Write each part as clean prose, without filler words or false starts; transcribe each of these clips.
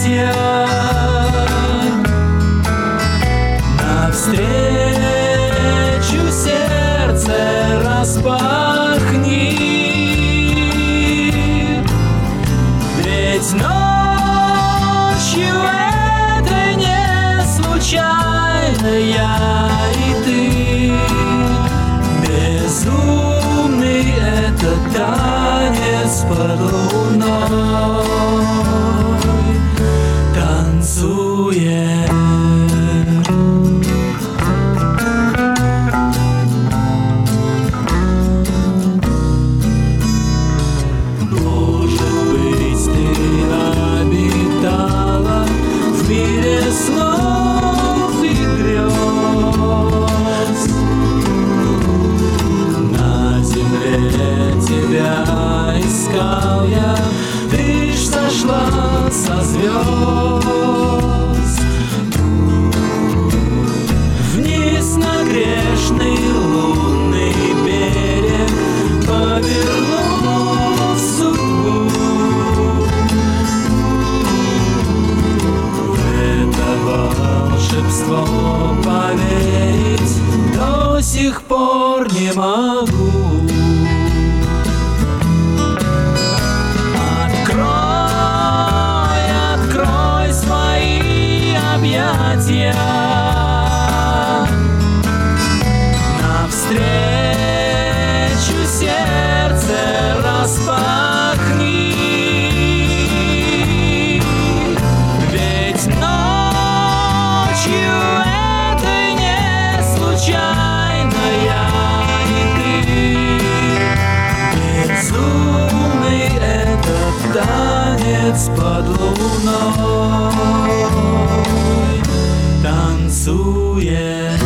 объятия. Навстречу сердце распахни, ведь ночью это не случайно я и ты. Безумный этот танец под луной танцует. Может быть, ты обитала в мире снов и грез. На земле тебя искал я, ты ж сошла со звезд. Вниз на грешный лунный берег повернув судьбу. В это волшебство поверить до сих пор не могу. Открой, открой свои объятия. Навстречу сердце распахни, ведь ночью это не случайно я и ты. Безумный этот танец под луной танцует.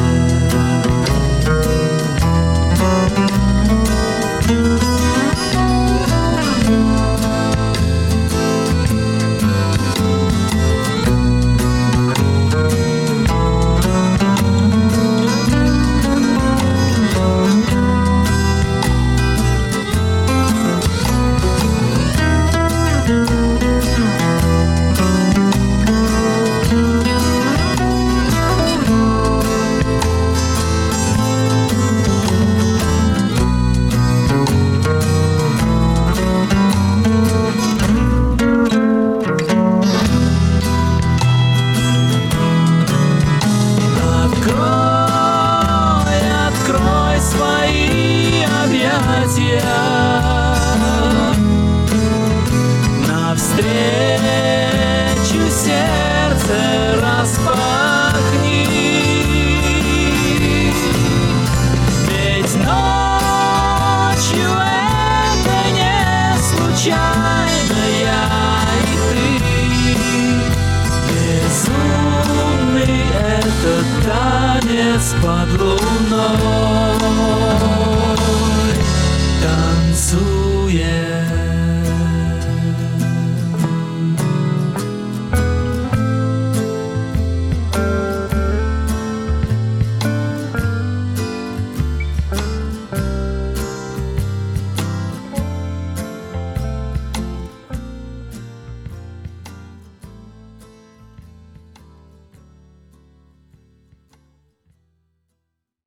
Открой, открой свои объятия. Навстречу сердце распахни, ведь ночью это не случайно я и ты. Безумный этот танец под луной танцует.